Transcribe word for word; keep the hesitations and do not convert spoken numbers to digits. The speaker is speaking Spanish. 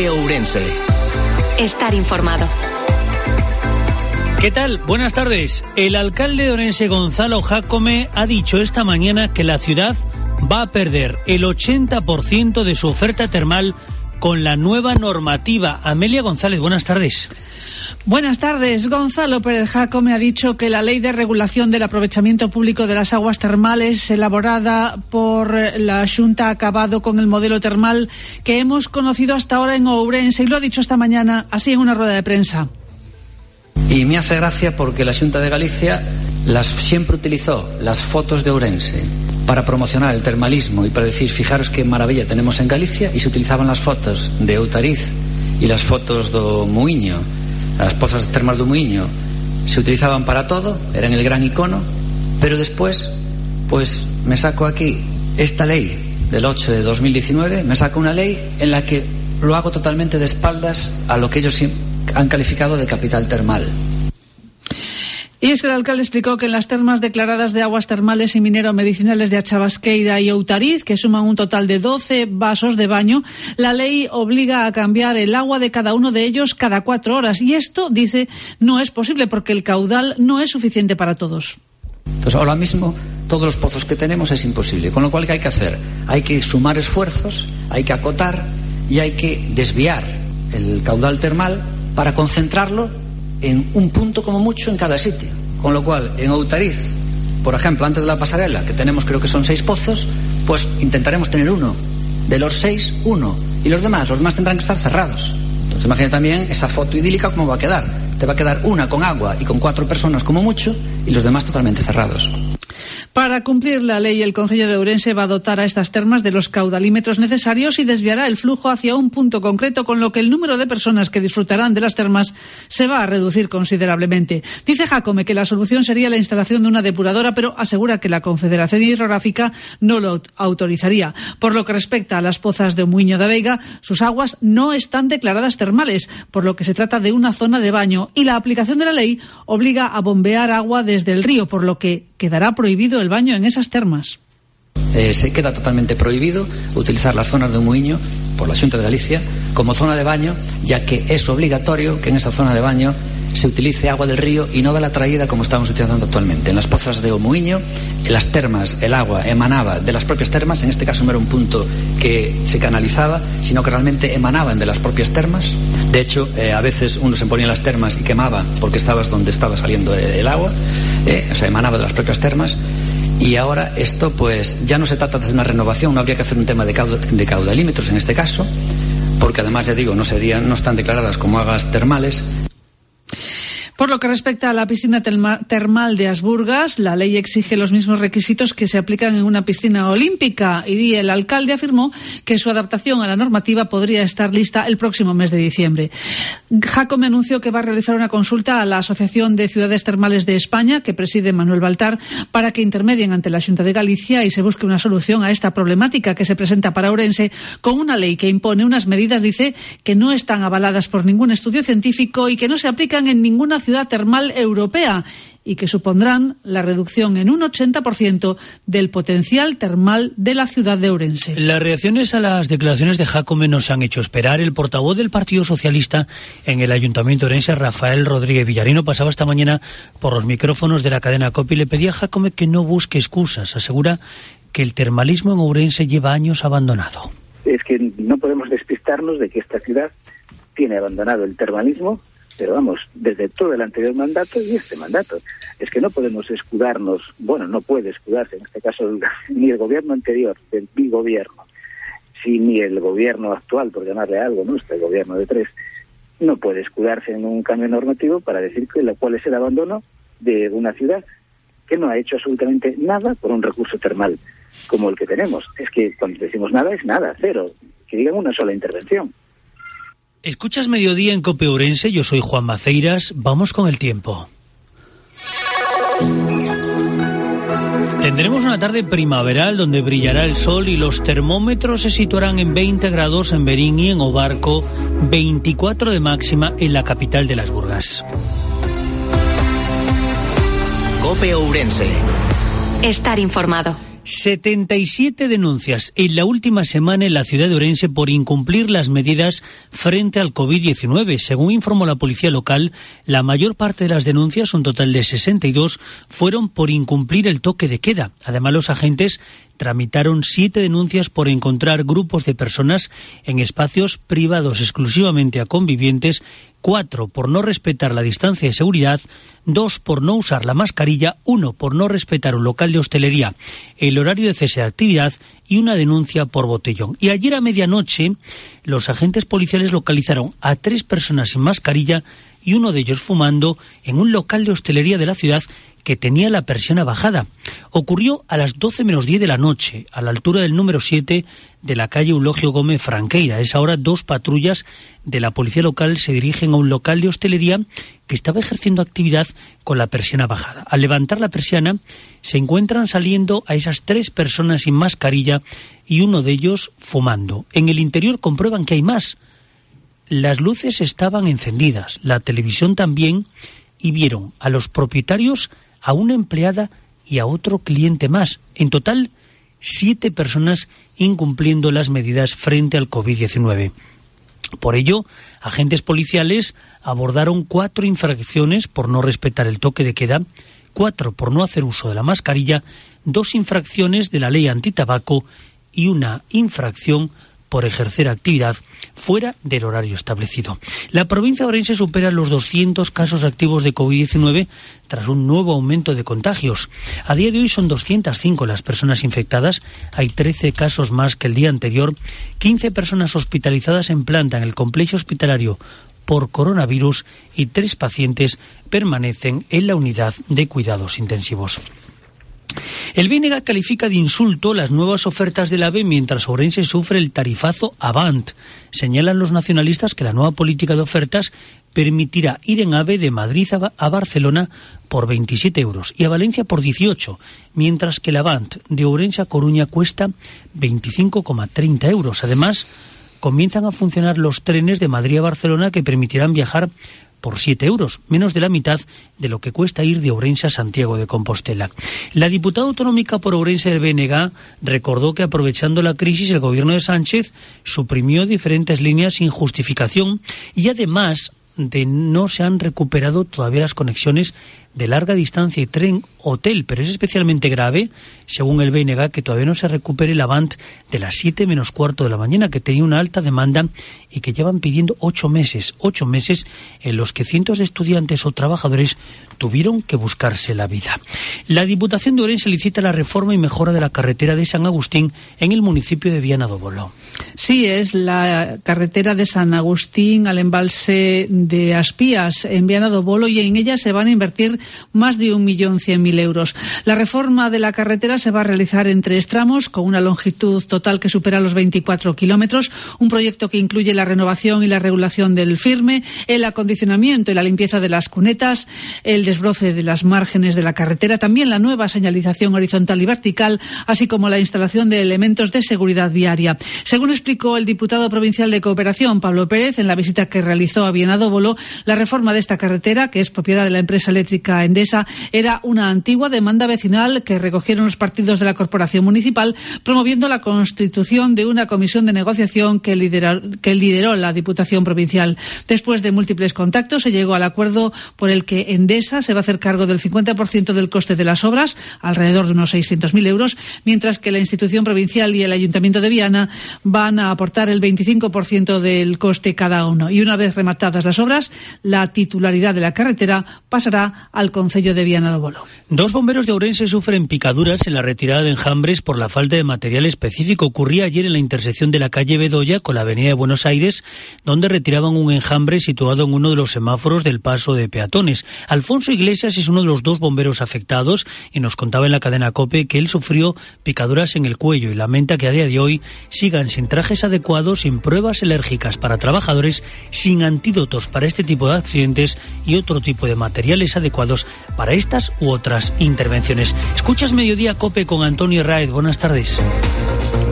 COPE Ourense. Estar informado. ¿Qué tal? Buenas tardes. El alcalde de Ourense, Gonzalo Jácome, ha dicho esta mañana que la ciudad va a perder el ochenta por ciento de su oferta termal con la nueva normativa. Amelia González, buenas tardes. Buenas tardes. Gonzalo Pérez Jácome ha dicho que la Ley de Regulación del Aprovechamiento Público de las Aguas Termales, elaborada por la Xunta, ha acabado con el modelo termal que hemos conocido hasta ahora en Ourense, y lo ha dicho esta mañana así en una rueda de prensa. Y me hace gracia porque la Xunta de Galicia las, siempre utilizó las fotos de Ourense para promocionar el termalismo y para decir, fijaros qué maravilla tenemos en Galicia, y se utilizaban las fotos de Outariz y las fotos do Muiño, las pozas termas do Muiño, se utilizaban para todo, eran el gran icono, pero después, pues me saco aquí esta ley del ocho de dos mil diecinueve, me saco una ley en la que lo hago totalmente de espaldas a lo que ellos han calificado de capital termal. Y es que el alcalde explicó que en las termas declaradas de aguas termales y minero-medicinales de Achabasqueira y Outariz, que suman un total de doce vasos de baño, la ley obliga a cambiar el agua de cada uno de ellos cada cuatro horas. Y esto, dice, no es posible porque el caudal no es suficiente para todos. Entonces, ahora mismo, todos los pozos que tenemos es imposible. Con lo cual, ¿qué hay que hacer? Hay que sumar esfuerzos, hay que acotar y hay que desviar el caudal termal para concentrarlo en un punto como mucho en cada sitio. Con lo cual, en Outariz, por ejemplo, antes de la pasarela, que tenemos creo que son seis pozos, pues intentaremos tener uno. De los seis, uno. Y los demás, los demás tendrán que estar cerrados. Entonces imagina también esa foto idílica cómo va a quedar. Te va a quedar una con agua y con cuatro personas como mucho, y los demás totalmente cerrados. Para cumplir la ley, el Concello de Ourense va a dotar a estas termas de los caudalímetros necesarios y desviará el flujo hacia un punto concreto, con lo que el número de personas que disfrutarán de las termas se va a reducir considerablemente. Dice Jácome que la solución sería la instalación de una depuradora, pero asegura que la Confederación Hidrográfica no lo autorizaría. Por lo que respecta a las pozas de Muiño da Veiga, sus aguas no están declaradas termales, por lo que se trata de una zona de baño, y la aplicación de la ley obliga a bombear agua desde el río, por lo que quedará prohibido el baño en esas termas. Eh, se queda totalmente prohibido utilizar las zonas de Muiño por la Xunta de Galicia como zona de baño, ya que es obligatorio que en esa zona de baño se utilice agua del río y no de la traída como estamos utilizando actualmente. En las pozas de Muiño, en las termas, el agua emanaba de las propias termas, en este caso no era un punto que se canalizaba, sino que realmente emanaban de las propias termas. De hecho, eh, a veces uno se ponía en las termas y quemaba porque estabas donde estaba saliendo el agua, eh, o sea, emanaba de las propias termas. Y ahora esto, pues, ya no se trata de una renovación, no habría que hacer un tema de, caud- de caudalímetros en este caso, porque además, ya digo, no serían, no están declaradas como aguas termales. Por lo que respecta a la piscina termal de Asburgas, la ley exige los mismos requisitos que se aplican en una piscina olímpica, y el alcalde afirmó que su adaptación a la normativa podría estar lista el próximo mes de diciembre. Jácome anunció que va a realizar una consulta a la Asociación de Ciudades Termales de España, que preside Manuel Baltar, para que intermedien ante la Xunta de Galicia y se busque una solución a esta problemática que se presenta para Ourense con una ley que impone unas medidas, dice, que no están avaladas por ningún estudio científico y que no se aplican en ninguna ciudad termal europea, y que supondrán la reducción en un ochenta por ciento del potencial termal de la ciudad de Ourense. Las reacciones a las declaraciones de Jácome nos han hecho esperar. El portavoz del Partido Socialista en el Ayuntamiento de Ourense, Rafael Rodríguez Villarino, pasaba esta mañana por los micrófonos de la cadena COPE y le pedía a Jácome que no busque excusas. Asegura que el termalismo en Ourense lleva años abandonado. Es que no podemos despistarnos de que esta ciudad tiene abandonado el termalismo, pero vamos, desde todo el anterior mandato y este mandato. Es que no podemos escudarnos, bueno, no puede escudarse, en este caso, ni el gobierno anterior, del bigobierno, si ni el gobierno actual, por llamarle algo, ¿no? Este gobierno de tres, no puede escudarse en un cambio normativo para decir que lo cual es el abandono de una ciudad que no ha hecho absolutamente nada por un recurso termal como el que tenemos. Es que cuando decimos nada, es nada, cero, que digan una sola intervención. Escuchas Mediodía en COPE Ourense, yo soy Juan Maceiras, vamos con el tiempo. Tendremos una tarde primaveral donde brillará el sol y los termómetros se situarán en veinte grados en Berín y en Obarco, veinticuatro de máxima en la capital de las Burgas. COPE Ourense. Estar informado. setenta y siete denuncias en la última semana en la ciudad de Ourense por incumplir las medidas frente al covid diecinueve. Según informó la policía local, la mayor parte de las denuncias, un total de sesenta y dos, fueron por incumplir el toque de queda. Además, los agentes tramitaron siete denuncias por encontrar grupos de personas en espacios privados exclusivamente a convivientes, cuatro por no respetar la distancia de seguridad, dos por no usar la mascarilla, uno por no respetar un local de hostelería, el horario de cese de actividad y una denuncia por botellón. Y ayer a medianoche los agentes policiales localizaron a tres personas sin mascarilla y uno de ellos fumando en un local de hostelería de la ciudad que tenía la persiana bajada. Ocurrió a las doce menos diez de la noche, a la altura del número siete de la calle Eulogio Gómez Franqueira. A esa hora, dos patrullas de la policía local se dirigen a un local de hostelería que estaba ejerciendo actividad con la persiana bajada. Al levantar la persiana, se encuentran saliendo a esas tres personas sin mascarilla y uno de ellos fumando. En el interior comprueban que hay más. Las luces estaban encendidas, la televisión también, y vieron a los propietarios, a una empleada y a otro cliente más. En total, siete personas incumpliendo las medidas frente al covid diecinueve. Por ello, agentes policiales abordaron cuatro infracciones por no respetar el toque de queda, cuatro por no hacer uso de la mascarilla, dos infracciones de la ley antitabaco y una infracción por ejercer actividad fuera del horario establecido. La provincia de Ourense supera los doscientos casos activos de covid diecinueve tras un nuevo aumento de contagios. A día de hoy son doscientas cinco las personas infectadas, hay trece casos más que el día anterior, quince personas hospitalizadas en planta en el complejo hospitalario por coronavirus y tres pacientes permanecen en la unidad de cuidados intensivos. El B N G califica de insulto las nuevas ofertas del AVE mientras Ourense sufre el tarifazo Avant. Señalan los nacionalistas que la nueva política de ofertas permitirá ir en AVE de Madrid a Barcelona por veintisiete euros y a Valencia por dieciocho, mientras que el Avant de Ourense a Coruña cuesta veinticinco coma treinta euros. Además, comienzan a funcionar los trenes de Madrid a Barcelona que permitirán viajar por siete euros, menos de la mitad de lo que cuesta ir de Ourense a Santiago de Compostela. La diputada autonómica por Ourense del B N G recordó que aprovechando la crisis el gobierno de Sánchez suprimió diferentes líneas sin justificación y además de no se han recuperado todavía las conexiones de larga distancia y tren-hotel, pero es especialmente grave, según el B N G, que todavía no se recupere el Avant de las siete menos cuarto de la mañana, que tenía una alta demanda y que llevan pidiendo ocho meses, ocho meses en los que cientos de estudiantes o trabajadores tuvieron que buscarse la vida. La Diputación de Ourense licita la reforma y mejora de la carretera de San Agustín en el municipio de Viana do Bolo. Sí, es la carretera de San Agustín al embalse de Aspías en Viana do Bolo y en ella se van a invertir más de un millón cien mil euros. La reforma de la carretera se va a realizar en tres tramos con una longitud total que supera los veinticuatro kilómetros, un proyecto que incluye la renovación y la regulación del firme, el acondicionamiento y la limpieza de las cunetas, el desbroce de las márgenes de la carretera, también la nueva señalización horizontal y vertical, así como la instalación de elementos de seguridad viaria. Según explicó el diputado provincial de Cooperación, Pablo Pérez, en la visita que realizó a Viana do Bolo, la reforma de esta carretera, que es propiedad de la empresa eléctrica Endesa, era una antigua demanda vecinal que recogieron los partidos de la corporación municipal, promoviendo la constitución de una comisión de negociación que lideró, que lideró la Diputación provincial. Después de múltiples contactos, se llegó al acuerdo por el que Endesa se va a hacer cargo del cincuenta por ciento del coste de las obras, alrededor de unos seiscientos mil euros, mientras que la institución provincial y el Ayuntamiento de Viana van a aportar el veinticinco por ciento del coste cada uno. Y una vez rematadas las obras, la titularidad de la carretera pasará al Concello de Viana do Bolo. Dos bomberos de Ourense sufren picaduras en la retirada de enjambres por la falta de material específico. Ocurría ayer en la intersección de la calle Bedoya con la avenida de Buenos Aires, donde retiraban un enjambre situado en uno de los semáforos del paso de peatones. Alfonso Iglesias es uno de los dos bomberos afectados y nos contaba en la cadena COPE que él sufrió picaduras en el cuello y lamenta que a día de hoy sigan sin trajes adecuados, sin pruebas alérgicas para trabajadores, sin antídotos para este tipo de accidentes y otro tipo de materiales adecuados para estas u otras intervenciones. Escuchas Mediodía COPE con Antonio Raed. Buenas tardes.